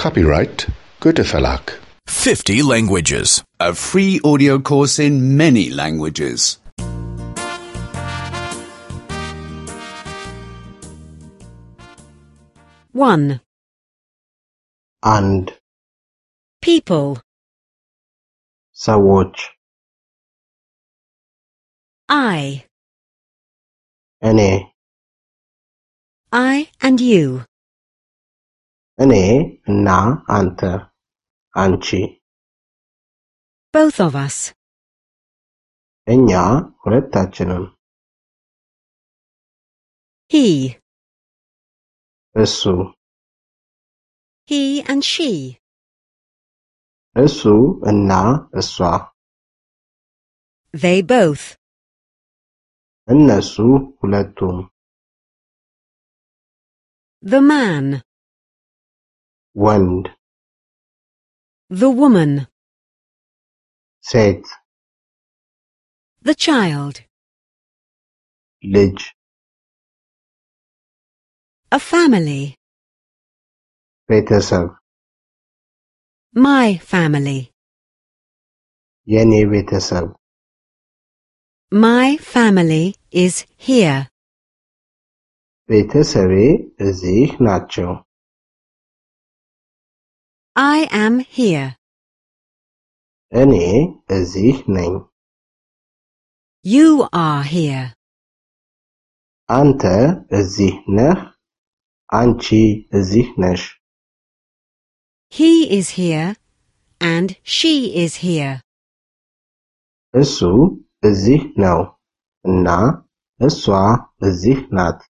Copyright Goethe Verlag. 50 languages. A free audio course in many languages. 1. and People. ሰዎች I. እኔ I and you. እኔ እና አንተ አንቺ Both of us. እኛ ሁለታችንም He. እሱ He and she. እሱ እና እሷ They both. እነሱ ሁለቱም The man. ወንድ The woman. ሴት The child. ልጅ A family. ቤተሰብ My family. የኔ ቤተሰብ My family is here. ቤተሰቤ እዚህ ናቸው I am here. እኔ እዚህ ነኝ You are here. አንተ እዚህ ነህ አንቺ እዚህ ነሽ He is here and she is here. እሱ እዚህ ነው እና እሷ እዚህ ናት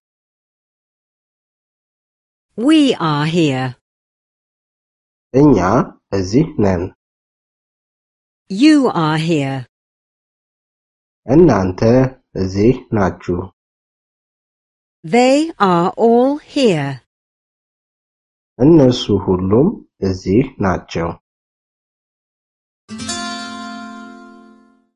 We are here. እኛ እዚህ ነን You are here. እናንተ እዚህ ናችሁ They are all here. እነሱ ሁሉም እዚህ ናቸው